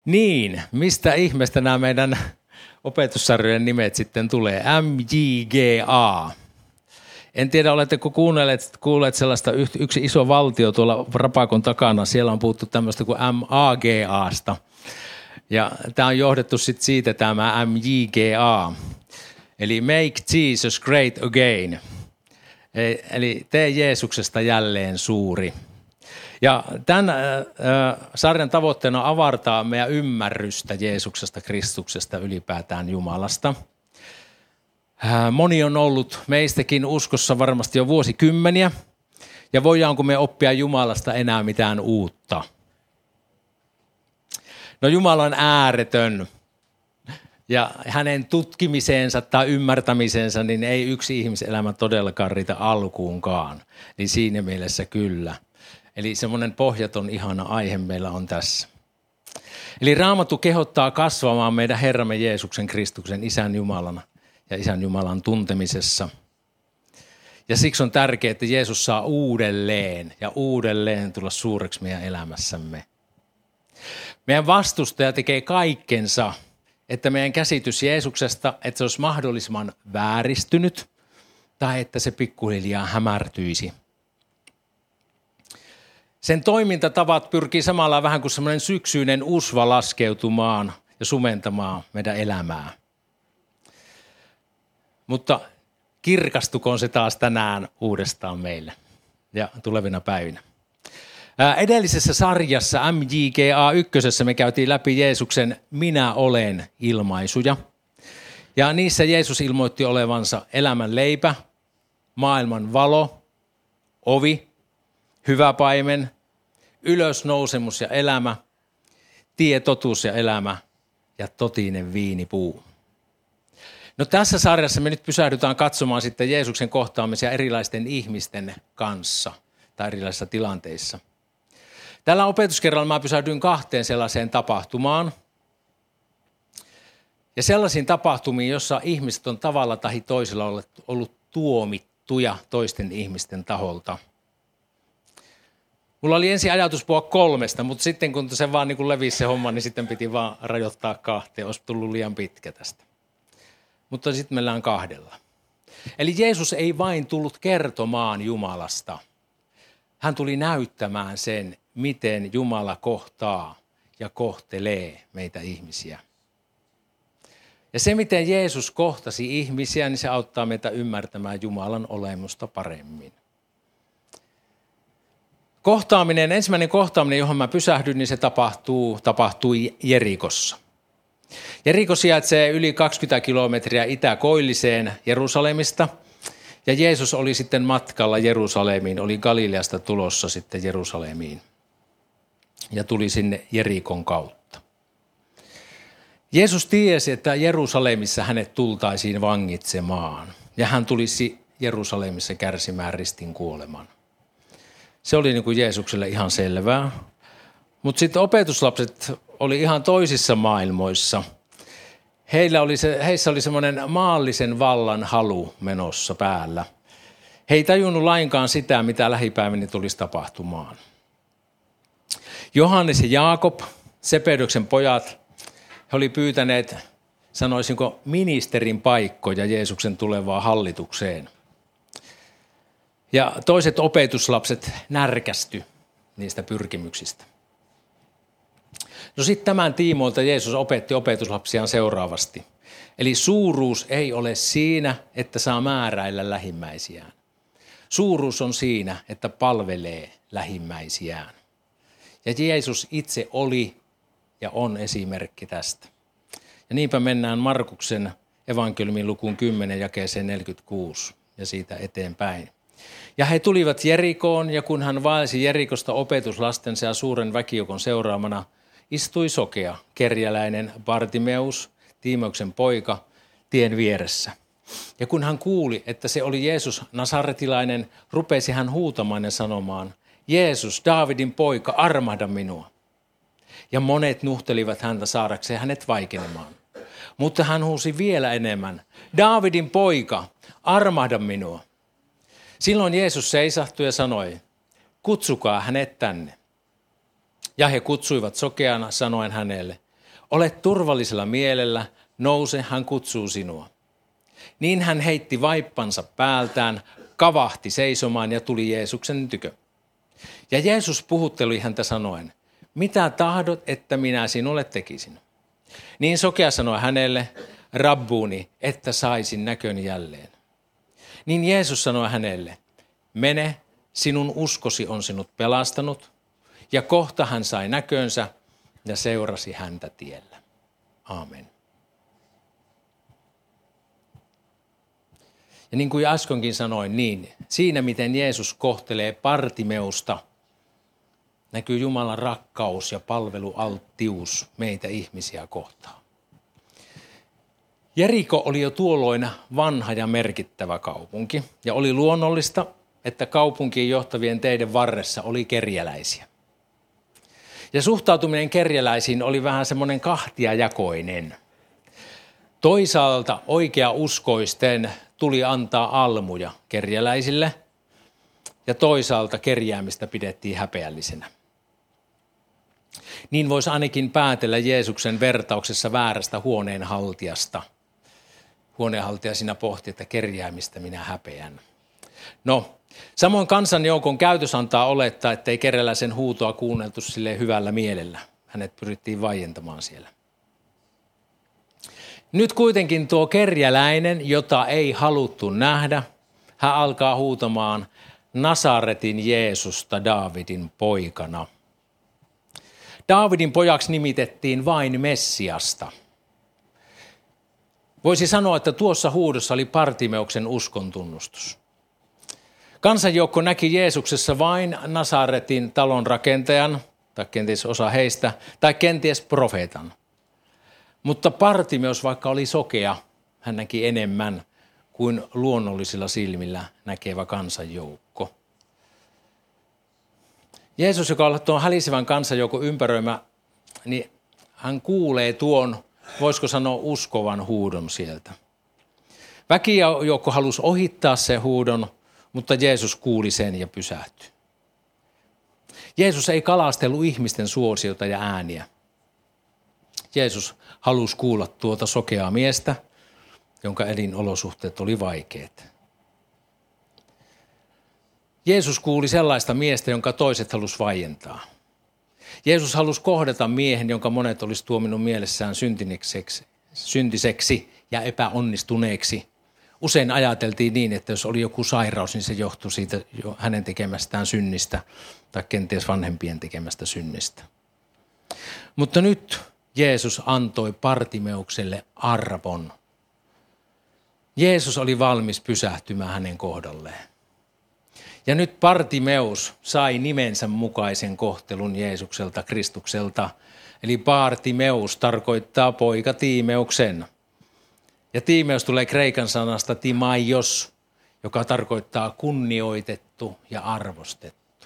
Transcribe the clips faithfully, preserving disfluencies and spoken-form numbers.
Niin, mistä ihmeestä nämä meidän opetussarjojen nimet sitten tulee? M J G A. En tiedä, oletteko kuunnelleet, kuulleet sellaista yksi iso valtio tuolla Rapakon takana. Siellä on puhuttu tämmöistä kuin M A G A:sta. Ja tämä on johdettu sitten siitä tämä M J G A. Eli Make Jesus Great Again. Eli tee Jeesuksesta jälleen suuri. Ja tämän äh, sarjan tavoitteena on avartaa meidän ymmärrystä Jeesuksesta, Kristuksesta, ylipäätään Jumalasta. Äh, moni on ollut meistäkin uskossa varmasti jo vuosikymmeniä. Ja voidaanko me oppia Jumalasta enää mitään uutta? No Jumala on ääretön. Ja hänen tutkimiseensa tai ymmärtämisensä, niin ei yksi ihmiselämä todellakaan riitä alkuunkaan. Niin siinä mielessä kyllä. Eli semmoinen pohjaton ihana aihe meillä on tässä. Eli Raamattu kehottaa kasvamaan meidän Herramme Jeesuksen Kristuksen Isän Jumalana ja Isän Jumalan tuntemisessa. Ja siksi on tärkeää, että Jeesus saa uudelleen ja uudelleen tulla suureksi meidän elämässämme. Meidän vastustaja tekee kaikkensa, että meidän käsitys Jeesuksesta, että se olisi mahdollisimman vääristynyt tai että se pikkuhiljaa hämärtyisi. Sen toimintatavat pyrkii samalla vähän kuin semmoinen syksyinen usva laskeutumaan ja sumentamaan meidän elämää. Mutta kirkastukoon se taas tänään uudestaan meille ja tulevina päivinä. Edellisessä sarjassa M J G A yksi me käytiin läpi Jeesuksen minä olen ilmaisuja. Ja niissä Jeesus ilmoitti olevansa elämän leipä, maailman valo, ovi, hyvä paimen, ylösnousemus ja elämä, tie, totuus ja elämä ja totinen viinipuu. No tässä sarjassa me nyt pysähdytään katsomaan sitten Jeesuksen kohtaamisia erilaisten ihmisten kanssa tai erilaisissa tilanteissa. Tällä opetuskerralla mä pysähdyin kahteen sellaiseen tapahtumaan. Ja sellaisiin tapahtumiin, jossa ihmiset on tavalla tai toisella ollut tuomittuja toisten ihmisten taholta. Mulla oli ensin ajatus puhua kolmesta, mutta sitten kun se vaan niin kuin levisi se homma, niin sitten piti vaan rajoittaa kahteen. Olisi tullut liian pitkä tästä. Mutta sitten meillä on kahdella. Eli Jeesus ei vain tullut kertomaan Jumalasta. Hän tuli näyttämään sen, miten Jumala kohtaa ja kohtelee meitä ihmisiä. Ja se, miten Jeesus kohtasi ihmisiä, niin se auttaa meitä ymmärtämään Jumalan olemusta paremmin. Kohtaaminen, ensimmäinen kohtaaminen, johon mä pysähdyn, niin se tapahtuu, tapahtui Jerikossa. Jeriko sijaitsee yli kaksikymmentä kilometriä itäkoilliseen Jerusalemista. Ja Jeesus oli sitten matkalla Jerusalemiin, oli Galileasta tulossa sitten Jerusalemiin. Ja tuli sinne Jerikon kautta. Jeesus tiesi, että Jerusalemissa hänet tultaisiin vangitsemaan. Ja hän tulisi Jerusalemissa kärsimään ristin kuoleman. Se oli niin kuin Jeesukselle ihan selvää. Mutta sitten opetuslapset oli ihan toisissa maailmoissa. Heillä oli se, heissä oli semmoinen maallisen vallan halu menossa päällä. He ei tajunnut lainkaan sitä, mitä lähipäivinä tulisi tapahtumaan. Johannes ja Jaakob, Sepedoksen pojat, he oli pyytäneet, sanoisinko, ministerin paikkoja Jeesuksen tulevaan hallitukseen. Ja toiset opetuslapset närkästy niistä pyrkimyksistä. No sitten tämän tiimoilta Jeesus opetti opetuslapsiaan seuraavasti. Eli suuruus ei ole siinä, että saa määräillä lähimmäisiään. Suuruus on siinä, että palvelee lähimmäisiään. Ja Jeesus itse oli ja on esimerkki tästä. Ja niinpä mennään Markuksen evankeliumin lukuun kymmenen jakeeseen neljäkymmentäkuusi ja siitä eteenpäin. Ja he tulivat Jerikoon ja kun hän vaelsi Jerikosta opetuslastensa ja suuren väkijoukon seuraamana, istui sokea, kerjäläinen Bartimeus, Tiimeuksen poika, tien vieressä. Ja kun hän kuuli, että se oli Jeesus Nasaretilainen, rupesi hän huutamaan ja sanomaan, Jeesus, Daavidin poika, armahda minua. Ja monet nuhtelivat häntä saadakseen hänet vaikenemaan. Mutta hän huusi vielä enemmän, Daavidin poika, armahda minua. Silloin Jeesus seisahtui ja sanoi, kutsukaa hänet tänne. Ja he kutsuivat sokeana sanoen hänelle, Ole turvallisella mielellä, nouse, hän kutsuu sinua. Niin hän heitti vaippansa päältään, kavahti seisomaan ja tuli Jeesuksen tykö. Ja Jeesus puhutteli häntä sanoen, mitä tahdot, että minä sinulle tekisin? Niin sokea sanoi hänelle, Rabbuni, että saisin näköni jälleen. Niin Jeesus sanoi hänelle, mene, sinun uskosi on sinut pelastanut. Ja kohta hän sai näkönsä ja seurasi häntä tiellä. Aamen. Ja niin kuin äskenkin sanoin, niin siinä miten Jeesus kohtelee Bartimeusta, näkyy Jumalan rakkaus ja palvelualttius meitä ihmisiä kohtaan. Jeriko oli jo tuolloin vanha ja merkittävä kaupunki ja oli luonnollista, että kaupunkiin johtavien teiden varressa oli kerjäläisiä. Ja suhtautuminen kerjäläisiin oli vähän semmoinen kahtiajakoinen. Toisaalta oikeauskoisten tuli antaa almuja kerjäläisille ja toisaalta kerjäämistä pidettiin häpeällisenä. Niin voisi ainakin päätellä Jeesuksen vertauksessa väärästä huoneenhaltijasta. Huoneenhaltija siinä pohti, että kerjäämistä minä häpeän. No, samoin kansanjoukon käytös antaa olettaa, ettei kerjäläisen huutoa kuunneltu sille hyvällä mielellä. Hänet pyrittiin vaientamaan siellä. Nyt kuitenkin tuo kerjäläinen, jota ei haluttu nähdä, hän alkaa huutamaan Nasaretin Jeesusta Daavidin poikana. Daavidin pojaksi nimitettiin vain Messiasta. Voisi sanoa, että tuossa huudossa oli Bartimeuksen uskon tunnustus. Kansanjoukko näki Jeesuksessa vain Nasaretin talon rakentajan, tai kenties osa heistä, tai kenties profeetan. Mutta Bartimeus, vaikka oli sokea, hän näki enemmän kuin luonnollisilla silmillä näkevä kansanjoukko. Jeesus, joka on tuon hälisevän kansanjoukon ympäröimä, niin hän kuulee tuon, voisiko sanoa, uskovan huudon sieltä. Väkijoukko halusi ohittaa sen huudon, mutta Jeesus kuuli sen ja pysähtyi. Jeesus ei kalastellut ihmisten suosiota ja ääniä. Jeesus halusi kuulla tuota sokeaa miestä, jonka elinolosuhteet oli vaikeat. Jeesus kuuli sellaista miestä, jonka toiset halusi vaientaa. Jeesus halusi kohdata miehen, jonka monet olisi tuominut mielessään syntiseksi ja epäonnistuneeksi. Usein ajateltiin niin, että jos oli joku sairaus, niin se johtui siitä hänen tekemästään synnistä tai kenties vanhempien tekemästä synnistä. Mutta nyt Jeesus antoi Bartimeukselle arvon. Jeesus oli valmis pysähtymään hänen kohdalleen. Ja nyt Bartimeus sai nimensä mukaisen kohtelun Jeesukselta, Kristukselta. Eli Bartimeus tarkoittaa poika Tiimeuksen. Ja Tiimeus tulee kreikan sanasta timaios, joka tarkoittaa kunnioitettu ja arvostettu.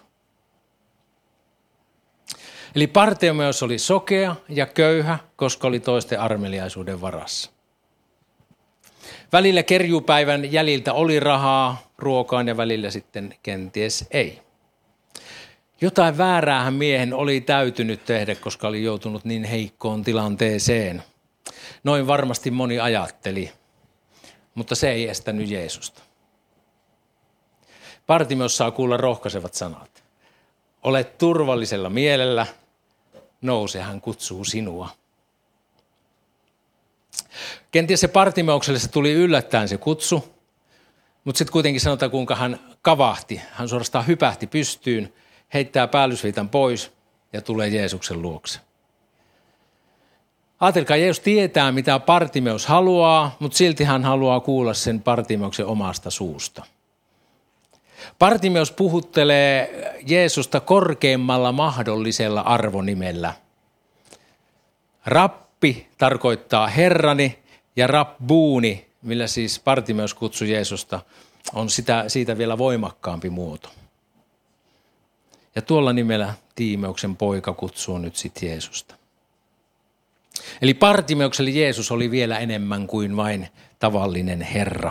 Eli Bartimeus oli sokea ja köyhä, koska oli toisten armeliaisuuden varassa. Välillä kerjupäivän jäljiltä oli rahaa ruokaan ja välillä sitten kenties ei. Jotain vääräähän miehen oli täytynyt tehdä, koska oli joutunut niin heikkoon tilanteeseen. Noin varmasti moni ajatteli, mutta se ei estänyt Jeesusta. Bartimeus saa kuulla rohkaisevat sanat. Ole turvallisella mielellä, nouse, hän kutsuu sinua. Kenties se Bartimeukselle se tuli yllättäen se kutsu, mutta sitten kuitenkin sanotaan, kuinka hän kavahti. Hän suorastaan hypähti pystyyn, heittää päällysviitan pois ja tulee Jeesuksen luokse. Ajatelkaa, Jeesus tietää, mitä Bartimeus haluaa, mutta silti hän haluaa kuulla sen Bartimeuksen omasta suusta. Bartimeus puhuttelee Jeesusta korkeimmalla mahdollisella arvonimellä. Rappi tarkoittaa herrani ja rabbuuni, millä siis Bartimeus kutsui Jeesusta, on sitä, siitä vielä voimakkaampi muoto. Ja tuolla nimellä Tiimeuksen poika kutsuu nyt sitten Jeesusta. Eli Bartimeukselle Jeesus oli vielä enemmän kuin vain tavallinen Herra.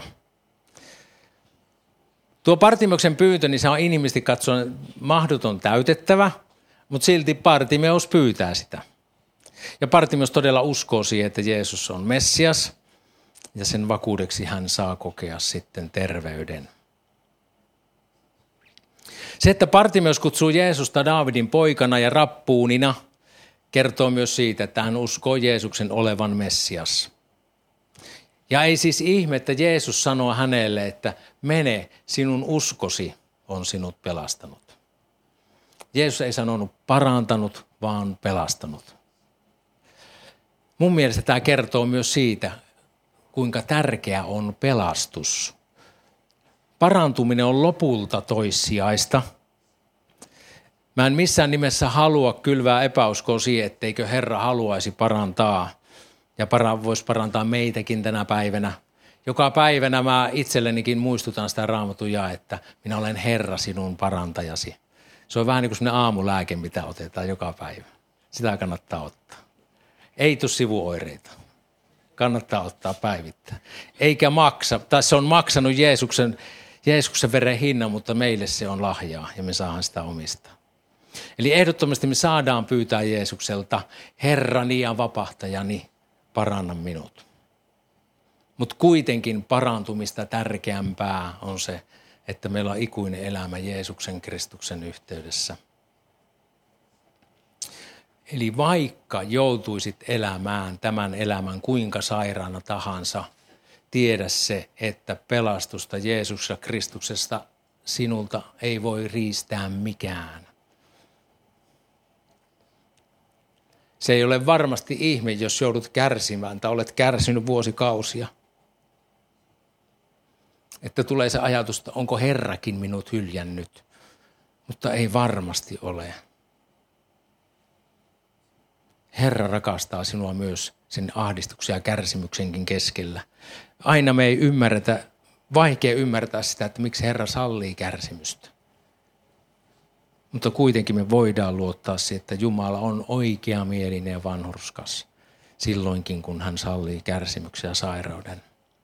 Tuo Bartimeuksen pyyntö, niin se on inhimillisesti katsoen mahdoton täytettävä, mutta silti Bartimeus pyytää sitä. Ja Bartimeus todella uskoo siihen, että Jeesus on Messias ja sen vakuudeksi hän saa kokea sitten terveyden. Se, että Bartimeus kutsuu Jeesusta Daavidin poikana ja rappuunina, kertoo myös siitä, että hän uskoo Jeesuksen olevan Messias. Ja ei siis ihme, että Jeesus sanoo hänelle, että mene, sinun uskosi on sinut pelastanut. Jeesus ei sanonut parantanut, vaan pelastanut. Mun mielestä tämä kertoo myös siitä, kuinka tärkeä on pelastus. Parantuminen on lopulta toissijaista. Mä en missään nimessä halua kylvää epäuskoa siihen, etteikö Herra haluaisi parantaa ja para, voisi parantaa meitäkin tänä päivänä. Joka päivänä mä itsellenikin muistutan sitä Raamatun jae, että minä olen Herra sinun parantajasi. Se on vähän niin kuin sellainen aamulääke, mitä otetaan joka päivä. Sitä kannattaa ottaa. Ei tule sivuoireita. Kannattaa ottaa päivittäin. Eikä maksa, tai se on maksanut Jeesuksen, Jeesuksen veren hinnan, mutta meille se on lahjaa ja me saadaan sitä omistaa. Eli ehdottomasti me saadaan pyytää Jeesukselta, Herrani ja vapahtajani, paranna minut. Mutta kuitenkin parantumista tärkeämpää on se, että meillä on ikuinen elämä Jeesuksen Kristuksen yhteydessä. Eli vaikka joutuisit elämään tämän elämän kuinka sairaana tahansa, tiedä se, että pelastusta Jeesuksesta Kristuksesta sinulta ei voi riistää mikään. Se ei ole varmasti ihme, jos joudut kärsimään tai olet kärsinyt vuosikausia. Että tulee se ajatus, että onko Herrakin minut hyljännyt, mutta ei varmasti ole. Herra rakastaa sinua myös sen ahdistuksen ja kärsimyksenkin keskellä. Aina me ei ymmärretä, vaikea ymmärtää sitä, että miksi Herra sallii kärsimystä. Mutta kuitenkin me voidaan luottaa siihen, että Jumala on oikeamielinen ja vanhurskas silloinkin, kun hän sallii kärsimyksen ja sairauden.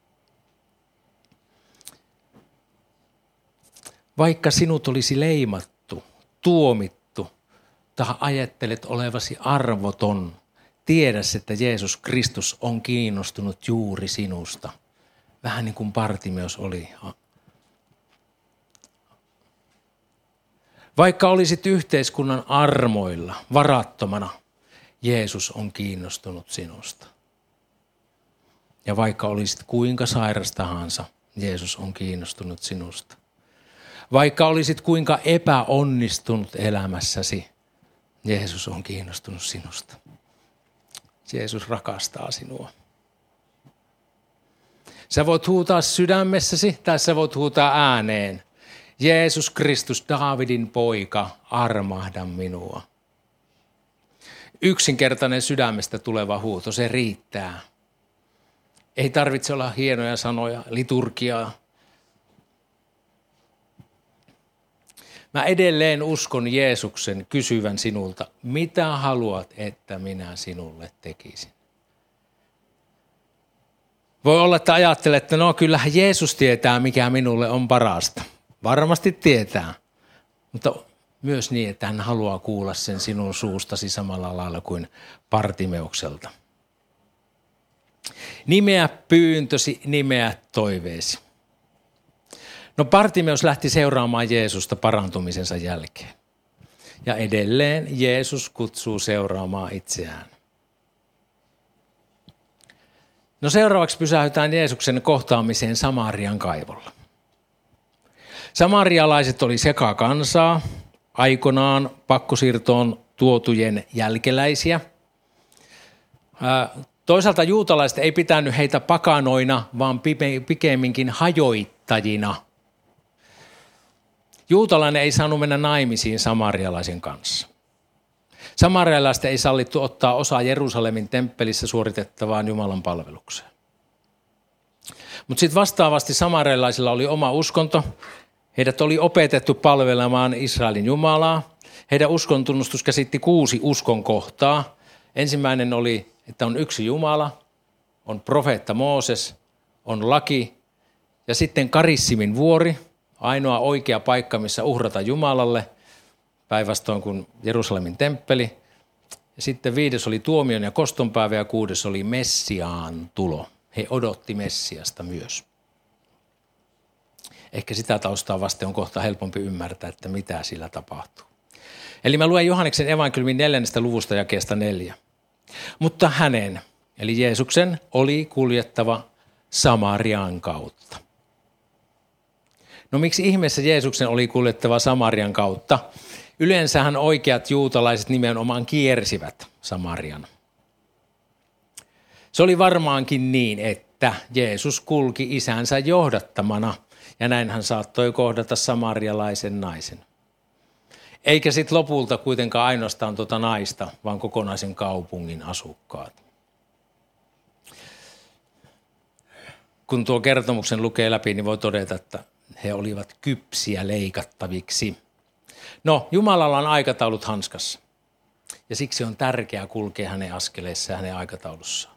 Vaikka sinut olisi leimattu, tuomittu, tai ajattelet olevasi arvoton, tiedä, että Jeesus Kristus on kiinnostunut juuri sinusta. Vähän niin kuin Bartimeus oli. Vaikka olisit yhteiskunnan armoilla, varattomana, Jeesus on kiinnostunut sinusta. Ja vaikka olisit kuinka sairas tahansa, Jeesus on kiinnostunut sinusta. Vaikka olisit kuinka epäonnistunut elämässäsi, Jeesus on kiinnostunut sinusta. Jeesus rakastaa sinua. Sä voit huutaa sydämessäsi tai sä voit huutaa ääneen. Jeesus Kristus, Daavidin poika, armahda minua. Yksinkertainen sydämestä tuleva huuto, se riittää. Ei tarvitse olla hienoja sanoja, liturgiaa. Mä edelleen uskon Jeesuksen kysyvän sinulta, mitä haluat, että minä sinulle tekisin? Voi olla, että ajattelet, että no kyllähän Jeesus tietää, mikä minulle on parasta. Varmasti tietää, mutta myös niin, että hän haluaa kuulla sen sinun suustasi samalla lailla kuin Bartimeukselta. Nimeä pyyntösi, nimeä toiveesi. No Bartimeus lähti seuraamaan Jeesusta parantumisensa jälkeen. Ja edelleen Jeesus kutsuu seuraamaan itseään. No seuraavaksi pysähdytään Jeesuksen kohtaamiseen Samarian kaivolla. Samarialaiset oli sekakansaa, aikanaan pakkosiirtoon tuotujen jälkeläisiä. Toisaalta juutalaiset ei pitänyt heitä pakanoina, vaan pikemminkin hajoittajina. Juutalainen ei saanut mennä naimisiin samarialaisen kanssa. Samarialaista ei sallittu ottaa osaa Jerusalemin temppelissä suoritettavaan Jumalan palvelukseen. Mutta sitten vastaavasti samarialaisilla oli oma uskonto. Heidät oli opetettu palvelemaan Israelin Jumalaa. Heidän uskontunnustus käsitti kuusi uskon kohtaa. Ensimmäinen oli, että on yksi Jumala, on profeetta Mooses, on laki ja sitten Karissimin vuori, ainoa oikea paikka, missä uhrata Jumalalle, päinvastoin kuin Jerusalemin temppeli. Sitten viides oli tuomion ja kostonpäivä ja kuudes oli Messiaan tulo. He odotti Messiasta myös. Ehkä sitä taustaa vasten on kohta helpompi ymmärtää, että mitä sillä tapahtuu. Eli mä luen Johanneksen evankeliumin neljännestä luvusta jakeesta neljä. Mutta hänen, eli Jeesuksen, oli kuljettava Samarian kautta. No miksi ihmeessä Jeesuksen oli kuljettava Samarian kautta? Yleensähän oikeat juutalaiset nimenomaan kiersivät Samarian. Se oli varmaankin niin, että Jeesus kulki isänsä johdattamana ja näin hän saattoi kohdata samarialaisen naisen. Eikä sitten lopulta kuitenkaan ainoastaan tuota naista, vaan kokonaisen kaupungin asukkaat. Kun tuo kertomuksen lukee läpi, niin voi todeta, että he olivat kypsiä leikattaviksi. No, Jumalalla on aikataulut hanskassa ja siksi on tärkeää kulkea hänen askeleissaan ja hänen aikataulussaan.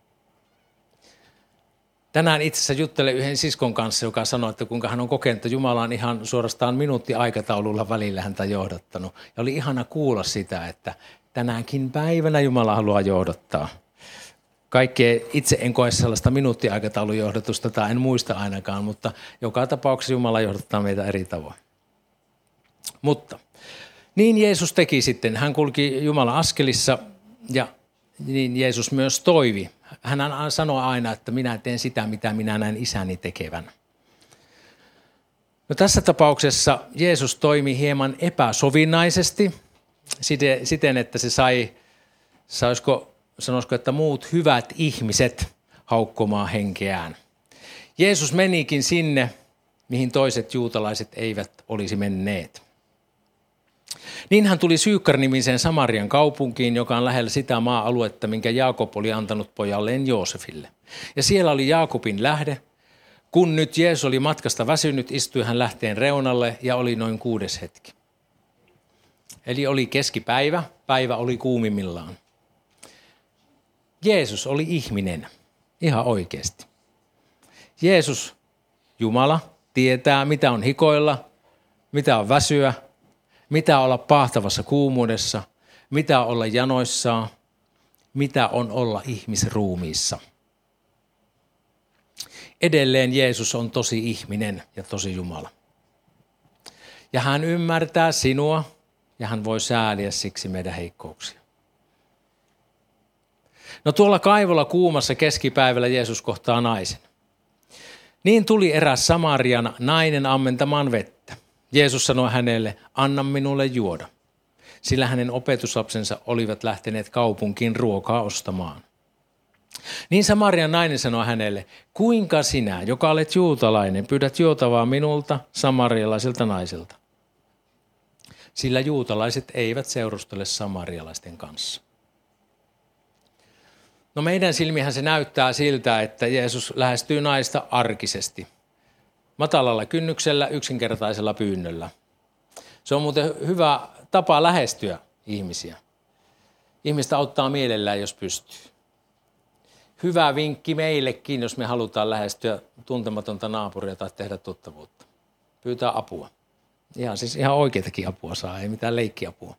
Tänään itse asiassa juttelen yhden siskon kanssa, joka sanoi, että kuinka hän on kokenut, että Jumala on ihan suorastaan minuutti aikataululla välillä häntä johdattanut. Ja oli ihana kuulla sitä, että tänäänkin päivänä Jumala haluaa johdattaa. Kaikkea itse en koe sellaista minuuttiaikataulun johdatusta tai en muista ainakaan, mutta joka tapauksessa Jumala johdattaa meitä eri tavoin. Mutta niin Jeesus teki sitten. Hän kulki Jumalan askelissa ja niin Jeesus myös toivi. Hän sanoi aina, että minä teen sitä, mitä minä näen isäni tekevän. No tässä tapauksessa Jeesus toimi hieman epäsovinnaisesti siten, että se sai, saisiko, sanoisiko, että muut hyvät ihmiset haukkomaan henkeään. Jeesus menikin sinne, mihin toiset juutalaiset eivät olisi menneet. Niin hän tuli Syykkar-nimiseen Samarian kaupunkiin, joka on lähellä sitä maa-aluetta, minkä Jaakob oli antanut pojalleen Joosefille. Ja siellä oli Jaakobin lähde. Kun nyt Jeesus oli matkasta väsynyt, istui hän lähteen reunalle ja oli noin kuudes hetki. Eli oli keskipäivä, päivä oli kuumimmillaan. Jeesus oli ihminen, ihan oikeasti. Jeesus, Jumala, tietää mitä on hikoilla, mitä on väsyä, mitä olla pahtavassa kuumuudessa, mitä olla janoissaan, mitä on olla ihmisruumiissa. Edelleen Jeesus on tosi ihminen ja tosi Jumala. Ja hän ymmärtää sinua ja hän voi sääliä siksi meidän heikkouksia. No tuolla kaivolla kuumassa keskipäivällä Jeesus kohtaa naisen. Niin tuli eräs Samarian nainen ammentamaan vettä. Jeesus sanoi hänelle, anna minulle juoda, sillä hänen opetuslapsensa olivat lähteneet kaupunkiin ruokaa ostamaan. Niin Samarian nainen sanoi hänelle, kuinka sinä, joka olet juutalainen, pyydät juotavaa minulta, samarialaiselta naiselta? Sillä juutalaiset eivät seurustele samarialaisten kanssa. No meidän silmihän se näyttää siltä, että Jeesus lähestyy naista arkisesti. Matalalla kynnyksellä, yksinkertaisella pyynnöllä. Se on muuten hyvä tapa lähestyä ihmisiä. Ihmistä auttaa mielellään, jos pystyy. Hyvä vinkki meillekin, jos me halutaan lähestyä tuntematonta naapuria tai tehdä tuttavuutta. Pyytää apua. Ihan, siis ihan oikeitakin apua saa, ei mitään leikkiapua.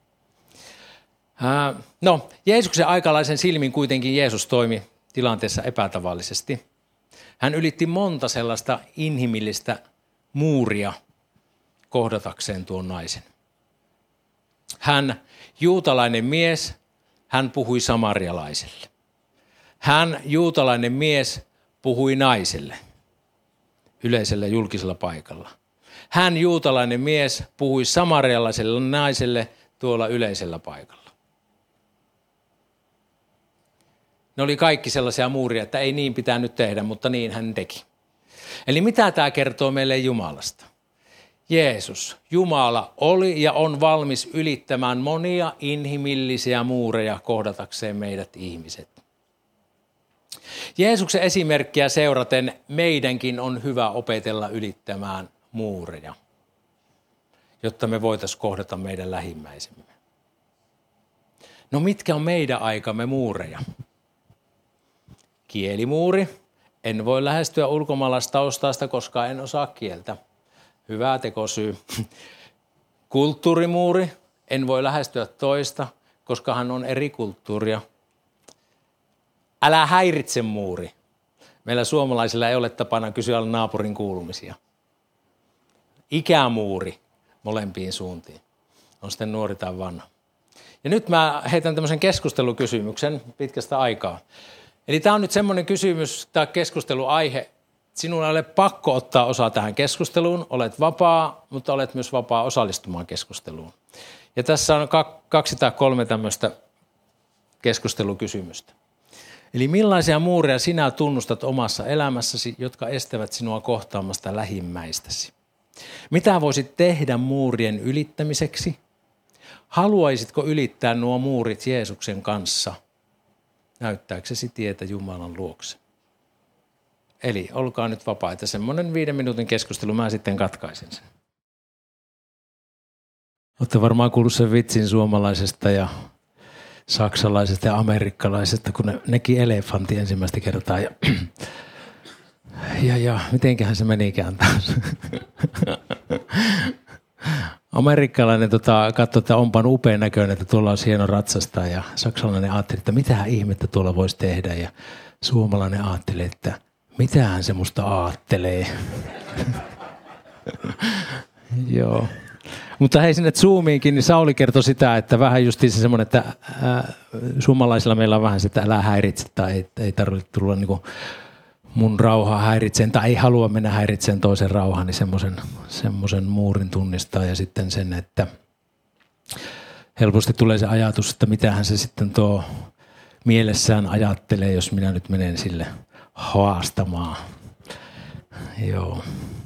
No, Jeesuksen aikalaisen silmin kuitenkin Jeesus toimi tilanteessa epätavallisesti. Hän ylitti monta sellaista inhimillistä muuria kohdatakseen tuon naisen. Hän, juutalainen mies, hän puhui samarialaiselle. Hän, juutalainen mies, puhui naiselle yleisellä julkisella paikalla. Hän, juutalainen mies, puhui samarialaiselle naiselle tuolla yleisellä paikalla. Ne oli kaikki sellaisia muuria, että ei niin pitää nyt tehdä, mutta niin hän teki. Eli mitä tämä kertoo meille Jumalasta? Jeesus, Jumala, oli ja on valmis ylittämään monia inhimillisiä muureja kohdatakseen meidät ihmiset. Jeesuksen esimerkkiä seuraten meidänkin on hyvä opetella ylittämään muureja, jotta me voitaisiin kohdata meidän lähimmäisemme. No mitkä on meidän aikamme muureja? Kielimuuri. En voi lähestyä ulkomaalaistaustaista, koska en osaa kieltä. Hyvä tekosyy. Kulttuurimuuri. En voi lähestyä toista, koska hän on eri kulttuuria. Älä häiritse muuri. Meillä suomalaisilla ei ole tapana kysyä naapurin kuulumisia. Ikämuuri molempiin suuntiin. On sitten nuori tai vanha. Ja nyt mä heitän tämmöisen keskustelukysymyksen pitkästä aikaa. Eli tämä on nyt semmoinen kysymys tai keskusteluaihe. Sinulla ei ole pakko ottaa osaa tähän keskusteluun. Olet vapaa, mutta olet myös vapaa osallistumaan keskusteluun. Ja tässä on kaksi tai kolme tämmöistä keskustelukysymystä. Eli millaisia muureja sinä tunnustat omassa elämässäsi, jotka estävät sinua kohtaamasta lähimmäistäsi? Mitä voisit tehdä muurien ylittämiseksi? Haluaisitko ylittää nuo muurit Jeesuksen kanssa? Näyttääksesi tietä Jumalan luokse. Eli olkaa nyt vapaita. Semmoinen viiden minuutin keskustelu, mä sitten katkaisin sen. Olette varmaan kuullut sen vitsin suomalaisesta ja saksalaisesta ja amerikkalaisesta, kun ne näki elefantti ensimmäistä kertaa. Ja, ja, ja mitenköhän se menikään taas? Amerikkalainen tota, katsoi, että onpan upean näköinen, että tuolla on hieno ratsastaa. Ja saksalainen ajatteli, että mitähän ihmettä tuolla voisi tehdä. Ja suomalainen ajatteli, että mitähän se musta aattelee. Joo. Mutta hei sinne Zoomiinkin, niin Sauli kertoi sitä, että vähän justiin se semmoinen, että ää, suomalaisilla meillä on vähän se, että älä häiritse tai ei, ei tarvitse tulla niin kuin mun rauhaa häiritseen tai ei halua mennä häiritseen toisen rauhaan, niin semmoisen, semmoisen muurin tunnistaa ja sitten sen, että helposti tulee se ajatus, että mitähän se sitten tuo mielessään ajattelee, jos minä nyt menen sille haastamaan. Joo.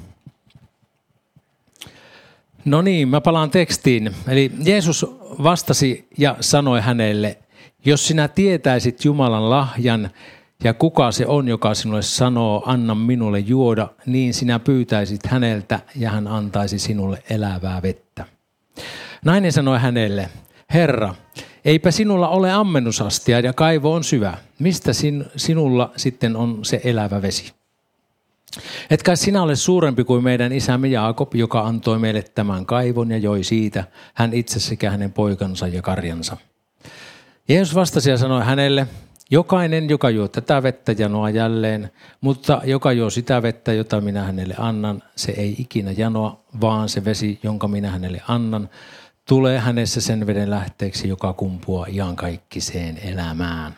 No niin, mä palaan tekstiin. Eli Jeesus vastasi ja sanoi hänelle, jos sinä tietäisit Jumalan lahjan ja kuka se on, joka sinulle sanoo, anna minulle juoda, niin sinä pyytäisit häneltä ja hän antaisi sinulle elävää vettä. Nainen sanoi hänelle, Herra, eipä sinulla ole ammennusastia ja kaivo on syvä. Mistä sin, sinulla sitten on se elävä vesi? Etkä sinä ole suurempi kuin meidän isämme Jaakob, joka antoi meille tämän kaivon ja joi siitä, hän itse sekä hänen poikansa ja karjansa. Jeesus vastasi ja sanoi hänelle, jokainen, joka juo tätä vettä, janoaa jälleen, mutta joka juo sitä vettä, jota minä hänelle annan, se ei ikinä janoa, vaan se vesi, jonka minä hänelle annan, tulee hänessä sen veden lähteeksi, joka kumpuaa iankaikkiseen elämään.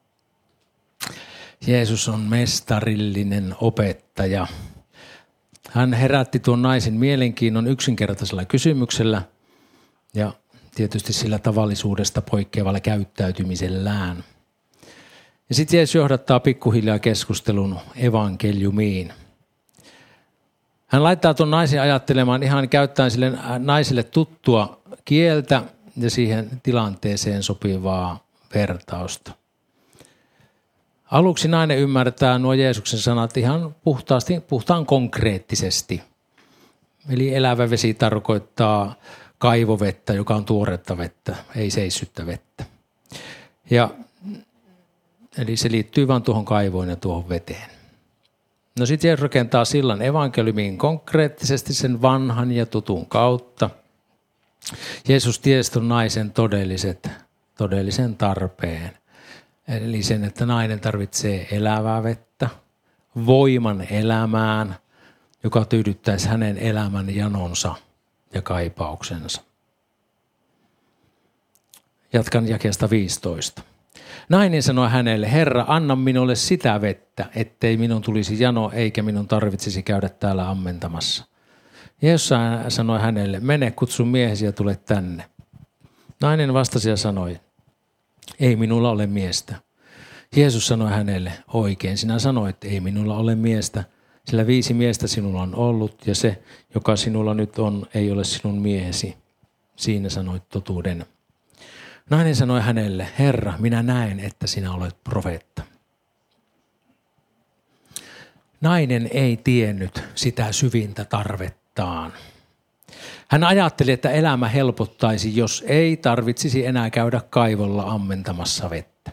Jeesus on mestarillinen opettaja. Hän herätti tuon naisen mielenkiinnon yksinkertaisella kysymyksellä ja tietysti sillä tavallisuudesta poikkeavalla käyttäytymisellään. Ja sitten Jeesus johdattaa pikkuhiljaa keskustelun evankeliumiin. Hän laittaa tuon naisen ajattelemaan ihan käyttäen sille naiselle tuttua kieltä ja siihen tilanteeseen sopivaa vertausta. Aluksi nainen ymmärtää nuo Jeesuksen sanat ihan puhtaasti, puhtaan konkreettisesti. Eli elävä vesi tarkoittaa kaivovettä, joka on tuoretta vettä, ei seissyttä vettä. Ja, eli se liittyy vain tuohon kaivoon ja tuohon veteen. No sitten Jeesus rakentaa sillan evankeliumiin konkreettisesti sen vanhan ja tutun kautta. Jeesus tiesi tuon naisen todelliset, todellisen tarpeen. Eli sen, että nainen tarvitsee elävää vettä, voiman elämään, joka tyydyttäisi hänen elämän janonsa ja kaipauksensa. Jatkan jakeesta viisitoista. Nainen sanoi hänelle, Herra, anna minulle sitä vettä, ettei minun tulisi jano eikä minun tarvitsisi käydä täällä ammentamassa. Jeesus sanoi hänelle, mene kutsu miehesi ja tule tänne. Nainen vastasi ja sanoi, ei minulla ole miestä. Jeesus sanoi hänelle, oikein sinä sanoit, että ei minulla ole miestä, sillä viisi miestä sinulla on ollut ja se, joka sinulla nyt on, ei ole sinun miehesi. Siinä sanoit totuuden. Nainen sanoi hänelle, Herra, minä näen, että sinä olet profeetta. Nainen ei tiennyt sitä syvintä tarvettaan. Hän ajatteli, että elämä helpottaisi, jos ei tarvitsisi enää käydä kaivolla ammentamassa vettä.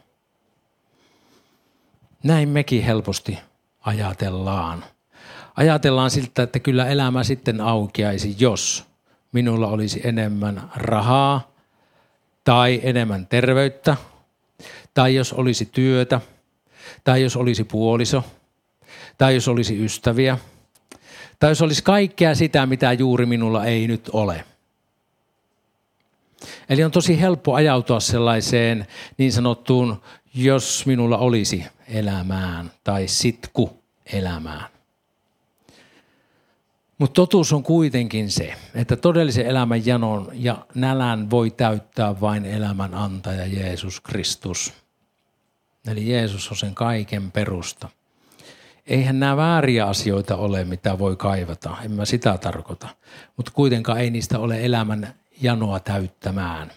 Näin mekin helposti ajatellaan. Ajatellaan siltä, että kyllä elämä sitten aukeaisi, jos minulla olisi enemmän rahaa tai enemmän terveyttä, tai jos olisi työtä, tai jos olisi puoliso, tai jos olisi ystäviä, tai jos olisi kaikkea sitä, mitä juuri minulla ei nyt ole. Eli on tosi helppo ajautua sellaiseen niin sanottuun, jos minulla olisi elämään tai sitku elämään. Mutta totuus on kuitenkin se, että todellisen elämän janon ja nälän voi täyttää vain elämän antaja Jeesus Kristus. Eli Jeesus on sen kaiken perusta. Eihän nämä vääriä asioita ole, mitä voi kaivata, en mä sitä tarkoita, mutta kuitenkaan ei niistä ole elämän janoa täyttämään.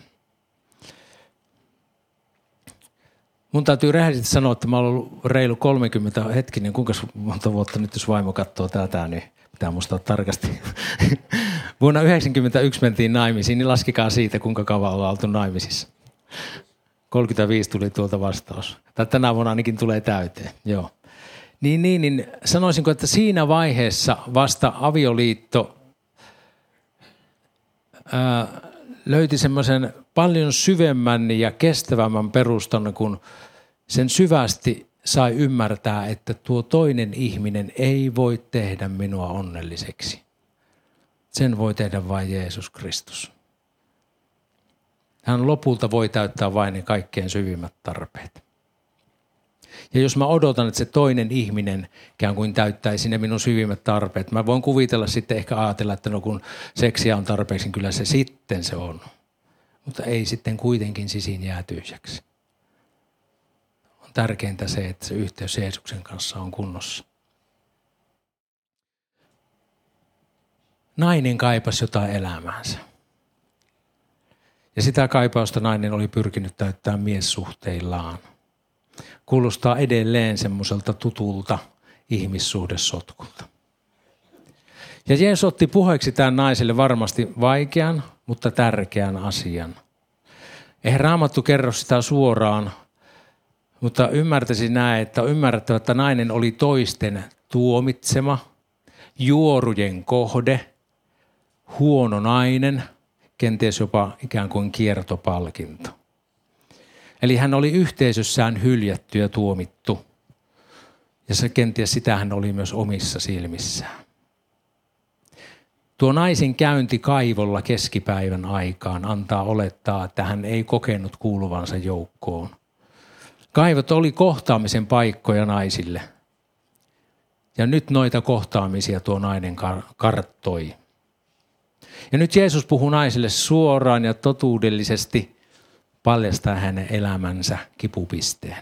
Mun täytyy rehellisesti sanoa, että mä oon ollut reilu kolmekymmentä hetkinen, kuinka monta vuotta nyt jos vaimo katsoo tätä, niin pitää muistaa tarkasti. Vuonna yhdeksänkymmentäyksi mentiin naimisiin, niin laskikaa siitä, kuinka kauan ollaan oltu naimisissa. kolmekymmentäviisi tuli tuolta vastaus. Tai tänä vuonna ainakin tulee täyteen, joo. Niin, niin, niin sanoisinko, että siinä vaiheessa vasta avioliitto ää, löyti semmoisen paljon syvemmän ja kestävämmän perustan, kun sen syvästi sai ymmärtää, että tuo toinen ihminen ei voi tehdä minua onnelliseksi. Sen voi tehdä vain Jeesus Kristus. Hän lopulta voi täyttää vain ne kaikkein syvimmät tarpeet. Ja jos mä odotan, että se toinen ihminen ikään kuin täyttäisi ne minun syvimmät tarpeet, mä voin kuvitella sitten ehkä ajatella, että no kun seksiä on tarpeeksi, niin kyllä se sitten se on. Mutta ei sitten kuitenkin sisin jää tyhjäksi. On tärkeintä se, että se yhteys Jeesuksen kanssa on kunnossa. Nainen kaipasi jotain elämäänsä. Ja sitä kaipausta nainen oli pyrkinyt täyttämään miessuhteillaan. Kuulostaa edelleen semmoiselta tutulta ihmissuhdesotkulta. Ja Jeesus otti puheeksi tämän naiselle varmasti vaikean, mutta tärkeän asian. Eihän Raamattu kerro sitä suoraan, mutta ymmärtäisi näin, että on ymmärrettävä, että nainen oli toisten tuomitsema, juorujen kohde, huono nainen, kenties jopa ikään kuin kiertopalkinto. Eli hän oli yhteisössään hyljätty ja tuomittu. Ja se kenties sitä hän oli myös omissa silmissään. Tuo naisen käynti kaivolla keskipäivän aikaan antaa olettaa, että hän ei kokenut kuuluvansa joukkoon. Kaivot oli kohtaamisen paikkoja naisille. Ja nyt noita kohtaamisia tuo nainen karttoi. Ja nyt Jeesus puhuu naisille suoraan ja totuudellisesti paljastaa hänen elämänsä kipupisteen.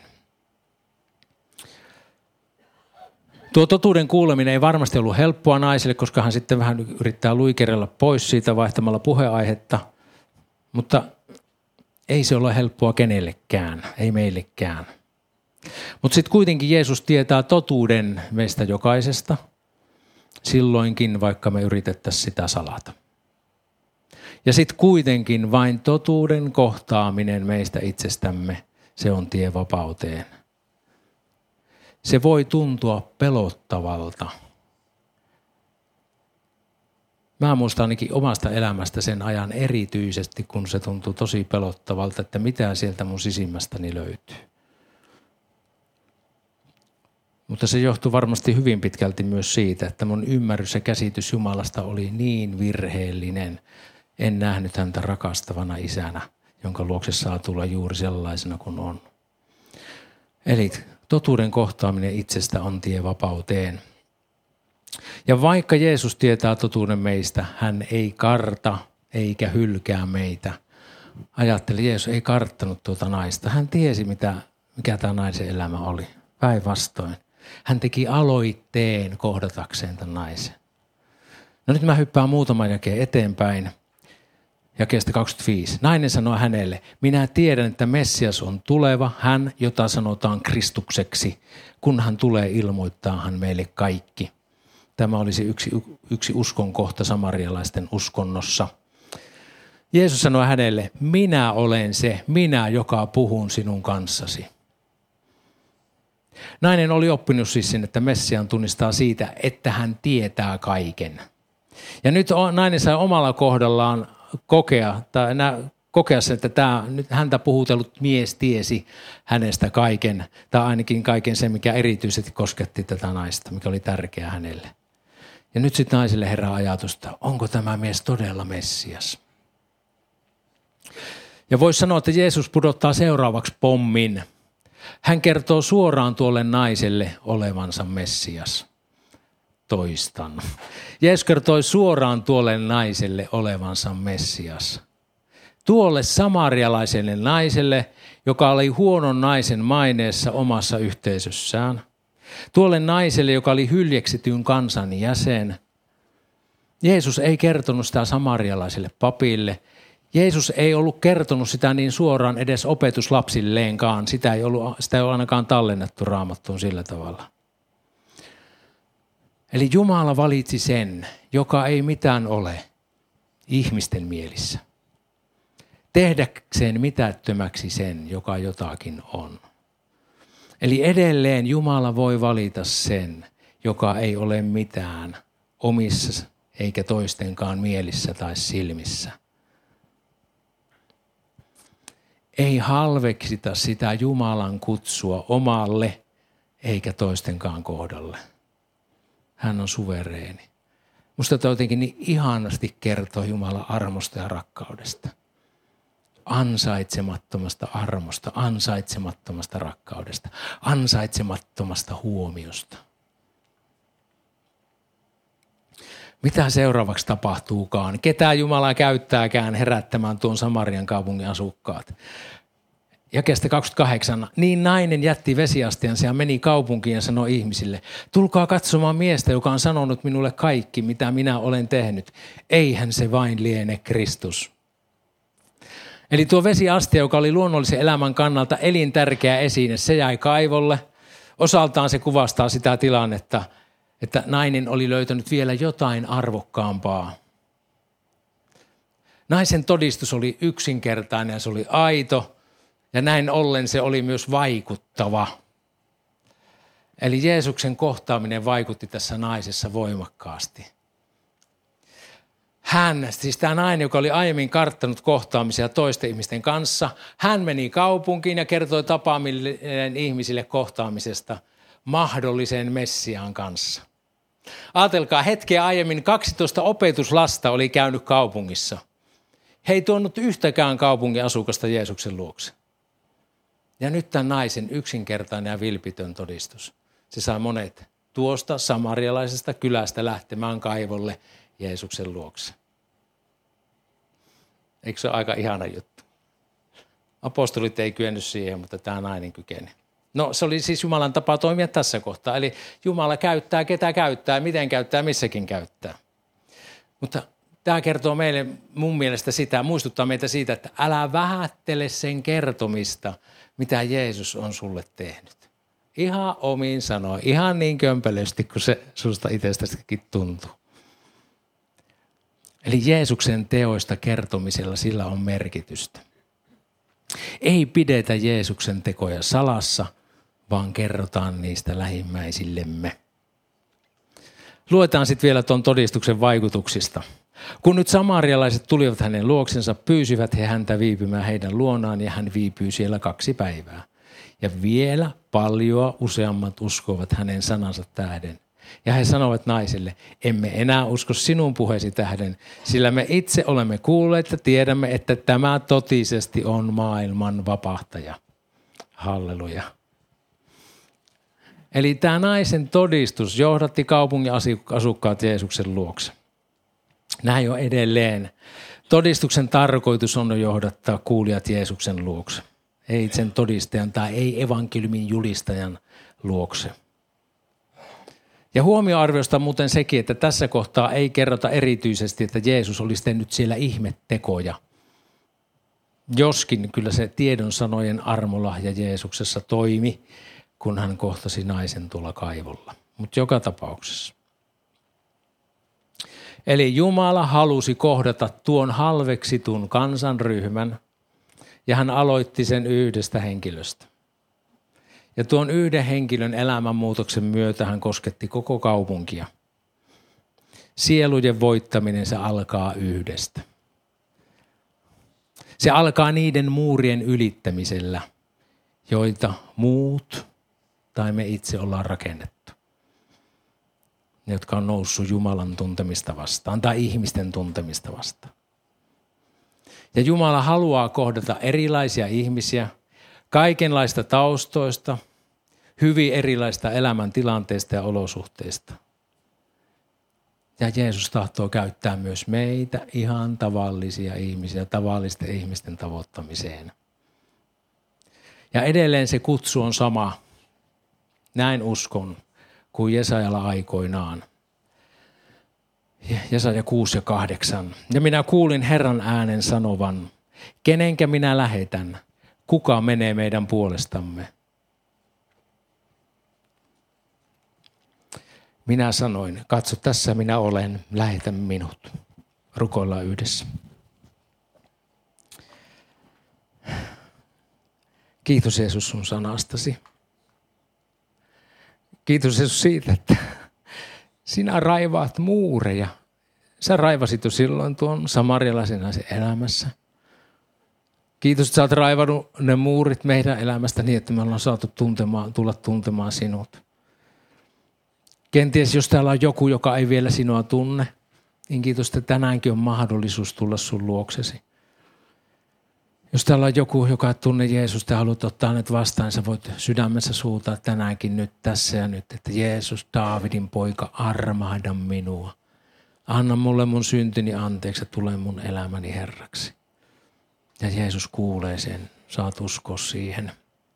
Tuo totuuden kuuleminen ei varmasti ollut helppoa naiselle, koska hän sitten vähän yrittää luikerella pois siitä vaihtamalla puheaihetta. Mutta ei se ole helppoa kenellekään, ei meillekään. Mutta sitten kuitenkin Jeesus tietää totuuden meistä jokaisesta, silloinkin vaikka me yritettäisiin sitä salata. Ja sitten kuitenkin vain totuuden kohtaaminen meistä itsestämme, se on tie vapauteen. Se voi tuntua pelottavalta. Mä muistan ainakin omasta elämästä sen ajan erityisesti, kun se tuntuu tosi pelottavalta, että mitä sieltä mun sisimmästäni löytyy. Mutta se johtui varmasti hyvin pitkälti myös siitä, että mun ymmärrys ja käsitys Jumalasta oli niin virheellinen. En nähnyt häntä rakastavana isänä, jonka luokse saa tulla juuri sellaisena kuin on. Eli totuuden kohtaaminen itsestä on tie vapauteen. Ja vaikka Jeesus tietää totuuden meistä, hän ei karta eikä hylkää meitä. Ajatteli, Jeesus ei karttanut tuota naista. Hän tiesi, mitä, mikä tämä naisen elämä oli. Päinvastoin. Hän teki aloitteen kohdatakseen tämän naisen. No nyt mä hyppään muutaman jakeen eteenpäin. Jakeesta kaksikymmentäviisi. Nainen sanoi hänelle, minä tiedän, että Messias on tuleva, hän, jota sanotaan Kristukseksi, kun hän tulee ilmoittaa hän meille kaikki. Tämä olisi yksi, yksi uskonkohta samarialaisten uskonnossa. Jeesus sanoi hänelle, minä olen se, minä, joka puhun sinun kanssasi. Nainen oli oppinut siis sen, että Messiaan tunnistaa siitä, että hän tietää kaiken. Ja nyt nainen sai omalla kohdallaan kokea tai kokea sen, että tämä, nyt häntä puhutellut mies tiesi hänestä kaiken, tai ainakin kaiken sen, mikä erityisesti kosketti tätä naista, mikä oli tärkeää hänelle. Ja nyt sitten naiselle herää ajatusta, onko tämä mies todella Messias? Ja voisi sanoa, että Jeesus pudottaa seuraavaksi pommin. Hän kertoo suoraan tuolle naiselle olevansa Messias. Toistan. Jeesus kertoi suoraan tuolle naiselle olevansa Messias. Tuolle samarialaiselle naiselle, joka oli huonon naisen maineessa omassa yhteisössään. Tuolle naiselle, joka oli hyljeksityn kansan jäsen. Jeesus ei kertonut sitä samarialaiselle papille. Jeesus ei ollut kertonut sitä niin suoraan edes opetuslapsilleenkaan. Sitä ei ollut, sitä ei ole ainakaan tallennettu Raamattuun sillä tavalla. Eli Jumala valitsi sen, joka ei mitään ole ihmisten mielissä. Tehdäkseen mitättömäksi sen, joka jotakin on. Eli edelleen Jumala voi valita sen, joka ei ole mitään omissa eikä toistenkaan mielissä tai silmissä. Ei halveksita sitä Jumalan kutsua omalle eikä toistenkaan kohdalle. Hän on suvereeni. Musta tämä jotenkin niin ihanasti kertoo Jumalan armosta ja rakkaudesta. Ansaitsemattomasta armosta, ansaitsemattomasta rakkaudesta, ansaitsemattomasta huomiosta. Mitä seuraavaksi tapahtuukaan? Ketä Jumala käyttääkään herättämään tuon Samarian kaupungin asukkaat? Jakeesta kaksikymmentäkahdeksan. Niin nainen jätti vesiastiansa ja meni kaupunkiin ja sanoi ihmisille, tulkaa katsomaan miestä, joka on sanonut minulle kaikki, mitä minä olen tehnyt. Eihän se vain liene Kristus. Eli tuo vesiastia, joka oli luonnollisen elämän kannalta elintärkeä esine, se jäi kaivolle. Osaltaan se kuvastaa sitä tilannetta, että nainen oli löytänyt vielä jotain arvokkaampaa. Naisen todistus oli yksinkertainen ja se oli aito ja näin ollen se oli myös vaikuttava. Eli Jeesuksen kohtaaminen vaikutti tässä naisessa voimakkaasti. Hän, siis tämä nainen, joka oli aiemmin karttanut kohtaamisia toisten ihmisten kanssa, hän meni kaupunkiin ja kertoi tapaamilleen ihmisille kohtaamisesta mahdollisen Messiaan kanssa. Ajatelkaa, hetkeä aiemmin kaksitoista opetuslasta oli käynyt kaupungissa. He ei tuonut yhtäkään kaupungin asukasta Jeesuksen luokse. Ja nyt tämän naisen yksinkertainen ja vilpitön todistus. Se sai monet tuosta samarialaisesta kylästä lähtemään kaivolle Jeesuksen luokse. Eikö se ole aika ihana juttu? Apostolit ei kyennyt siihen, mutta tämä nainen kykeni. No se oli siis Jumalan tapa toimia tässä kohtaa. Eli Jumala käyttää, ketä käyttää, miten käyttää, missäkin käyttää. Mutta tämä kertoo meille mun mielestä sitä, muistuttaa meitä siitä, että älä vähättele sen kertomista, mitä Jeesus on sulle tehnyt. Ihan omiin sanoin, ihan niin kömpelösti kuin se susta itsestäkin tuntuu. Eli Jeesuksen teoista kertomisella sillä on merkitystä. Ei pidetä Jeesuksen tekoja salassa, vaan kerrotaan niistä lähimmäisillemme. Luetaan sitten vielä tuon todistuksen vaikutuksista. Kun nyt samarialaiset tulivat hänen luoksensa, pyysivät he häntä viipymään heidän luonaan ja hän viipyi siellä kaksi päivää. Ja vielä paljon useammat uskovat hänen sanansa tähden. Ja he sanovat naiselle, emme enää usko sinun puheesi tähden, sillä me itse olemme kuulleet ja tiedämme, että tämä totisesti on maailman vapahtaja. Halleluja. Eli tämä naisen todistus johdatti kaupungin asukkaat Jeesuksen luokse. Näin on edelleen. Todistuksen tarkoitus on johdattaa kuulijat Jeesuksen luokse. Ei sen todistajan tai ei evankeliumin julistajan luokse. Ja huomioarviosta muuten sekin, että tässä kohtaa ei kerrota erityisesti, että Jeesus olisi tehnyt siellä ihmettekoja. Joskin kyllä se tiedon sanojen armolahja Jeesuksessa toimi, kun hän kohtasi naisen tuolla kaivolla. Mutta joka tapauksessa. Eli Jumala halusi kohdata tuon halveksitun kansanryhmän ja hän aloitti sen yhdestä henkilöstä. Ja tuon yhden henkilön elämänmuutoksen myötä hän kosketti koko kaupunkia. Sielujen voittaminen se alkaa yhdestä. Se alkaa niiden muurien ylittämisellä, joita muut tai me itse ollaan rakennettu. Ne, jotka on noussut Jumalan tuntemista vastaan tai ihmisten tuntemista vastaan. Ja Jumala haluaa kohdata erilaisia ihmisiä, kaikenlaista taustoista, hyvin erilaista elämäntilanteista ja olosuhteista. Ja Jeesus tahtoo käyttää myös meitä, ihan tavallisia ihmisiä, tavallisten ihmisten tavoittamiseen. Ja edelleen se kutsu on sama, näin uskon, kuin Jesajalla aikoinaan. Jesaja kuusi ja kahdeksan. Ja minä kuulin Herran äänen sanovan, kenenkä minä lähetän, kuka menee meidän puolestamme. Minä sanoin, katso tässä minä olen, lähetä minut. Rukoillaan yhdessä. Kiitos Jeesus sun sanastasi. Kiitos Jeesus siitä, että sinä raivaat muureja. Sä raivasit jo silloin tuon samarialaisen naisen elämässä. Kiitos, että sä oot raivannut ne muurit meidän elämästä niin, että me ollaan saatu tuntemaan, tulla tuntemaan sinut. Kenties jos täällä on joku, joka ei vielä sinua tunne, niin kiitos, että tänäänkin on mahdollisuus tulla sun luoksesi. Jos täällä on joku, joka ei tunne Jeesusta ja haluat ottaa hänet vastaan, sä voit sydämessä suutaa tänäänkin nyt tässä ja nyt, että Jeesus, Daavidin poika, armahda minua. Anna mulle mun syntini anteeksi ja tule mun elämäni Herraksi. Ja Jeesus kuulee sen, saat uskoa siihen.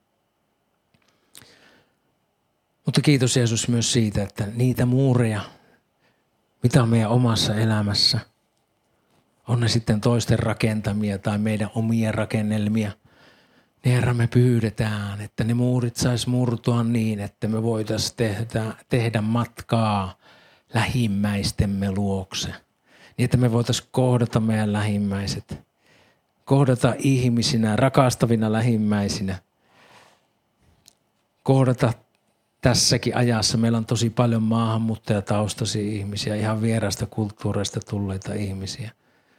Mutta kiitos Jeesus myös siitä, että niitä muureja, mitä on meidän omassa elämässä, on ne sitten toisten rakentamia tai meidän omia rakennelmia, niin Herra me pyydetään, että ne muurit sais murtua niin, että me voitaisiin tehdä, tehdä matkaa lähimmäistemme luokse. Niin, että me voitaisiin kohdata meidän lähimmäiset, kohdata ihmisinä, rakastavina lähimmäisinä, kohdata tässäkin ajassa. Meillä on tosi paljon maahanmuuttajataustaisia ihmisiä, ihan vieraista kulttuureista tulleita ihmisiä.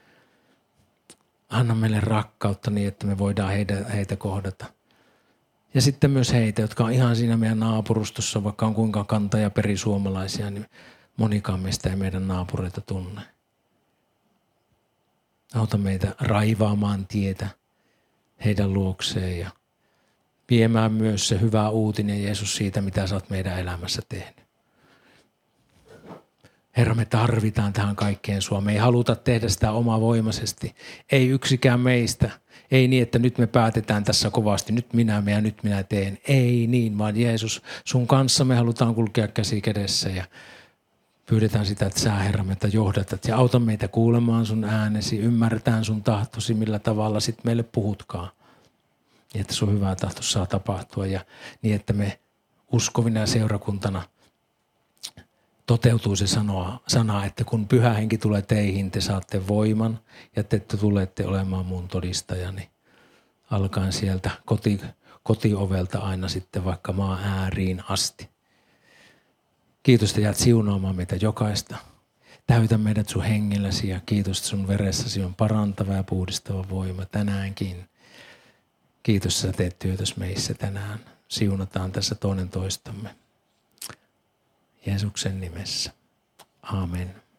Anna meille rakkautta niin, että me voidaan heitä, heitä kohdata. Ja sitten myös heitä, jotka on ihan siinä meidän naapurustossa, vaikka on kuinka kanta- ja perisuomalaisia, niin monikaan meistä ei meidän naapureita tunne. Auta meitä raivaamaan tietä heidän luokseen ja viemään myös se hyvä uutinen, Jeesus, siitä, mitä sä oot meidän elämässä tehnyt. Herra, me tarvitaan tähän kaikkeen sua. Me ei haluta tehdä sitä omavoimaisesti. Ei yksikään meistä. Ei niin, että nyt me päätetään tässä kovasti. Nyt minä me ja nyt minä teen. Ei niin, vaan Jeesus, sun kanssa me halutaan kulkea käsi kädessä ja pyydetään sitä, että sä, Herra, meitä johdatat ja auta meitä kuulemaan sun äänesi, ymmärretään sun tahtosi, millä tavalla sit meille puhutkaan. Niin, että sun hyvää tahto saa tapahtua ja niin, että me uskovina ja seurakuntana toteutuu se sanoa, sana, että kun Pyhä Henki tulee teihin, te saatte voiman ja te tulette olemaan mun todistajani. Alkaen sieltä koti, kotiovelta aina sitten vaikka maan ääriin asti. Kiitos, että jäät siunaamaan meitä jokaista. Täytä meidät sun hengelläsi ja kiitos, että sun veressäsi on parantava ja puhdistava voima tänäänkin. Kiitos, että sä teet työtäsi meissä tänään. Siunataan tässä toinen toistamme. Jeesuksen nimessä. Amen.